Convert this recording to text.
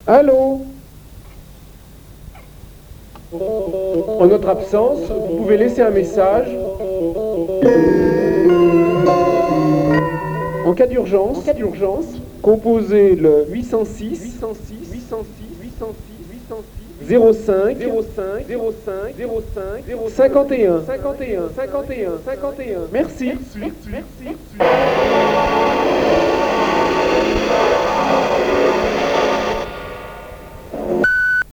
Allô? En notre absence, vous pouvez laisser un message. En cas d'urgence, composez le 806 05 51. Merci.